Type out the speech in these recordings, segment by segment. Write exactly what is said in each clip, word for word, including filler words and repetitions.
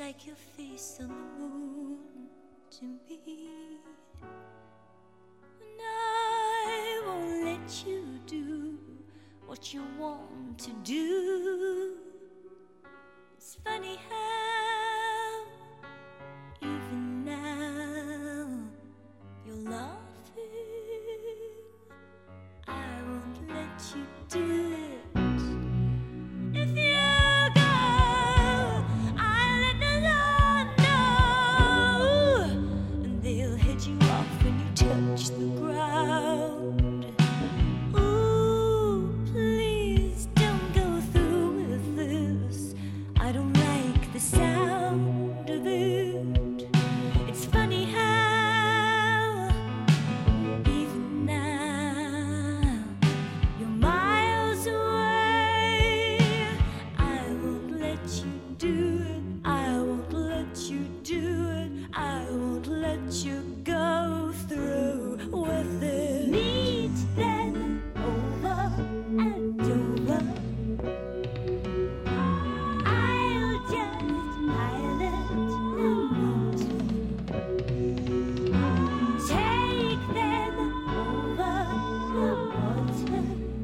like your face on the moon to me. And I won't let you do what you want to do. It's funny how even now you're laughing. I won't let you do it. If you go, I'll let the Lord know, and they'll head you off when you touch the ground. Ooh, please don't go through with this. I don't like the sound of it. It's funny how even now you're miles away. I won't let you do it. I won't let you do it. I won't let you go through with it. Meet them over and over. I'll just pilot the motor. Take them over the water.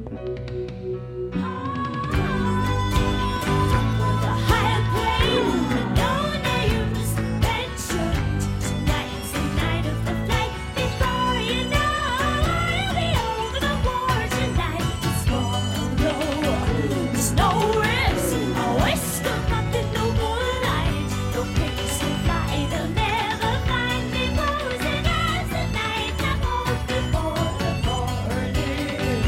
With a higher plane, but no names mentioned. Tonight's the night of the flight. Before you know, I'll be over the war tonight. Tomorrow, there's no risk. I'll waste them up in no moonlight. No pigs will fly, they'll never find me posing as the night I'm home before the morning.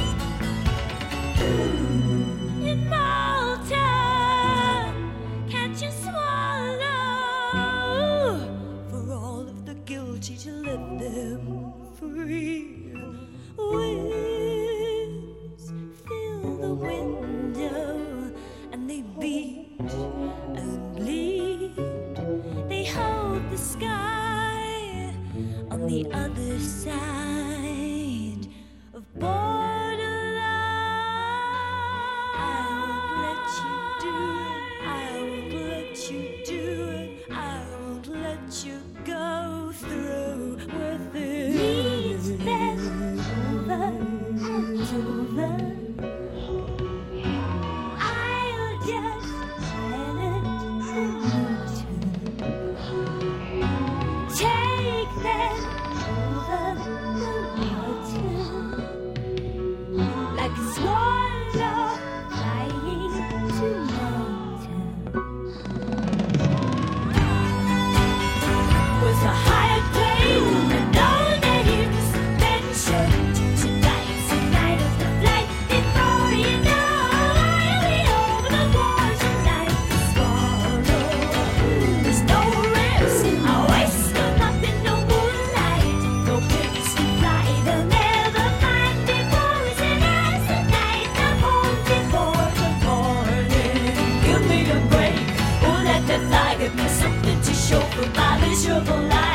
In Malta, can't you swallow for all of the guilty to let them free? Winds fill the window and they beat and bleed. They hold the sky on the other side of borderline. I won't let you do it. I won't let you do it. I won't let you go through with it. Meet them over and over. I'll just pilot the motor. Take them over the water. Like a swallow flying to Malta. With a higher plane and no names mentioned. Tonight's the night of the flight. Before you know, I'll be over the war tonight. Tomorrow, there's no risk. I'll waste them up in no moonlight. No pigs will fly, they'll never find me posing as the night I'm home before the morning. Give me a break, won't let me fly. Give me something to show for my miserable life.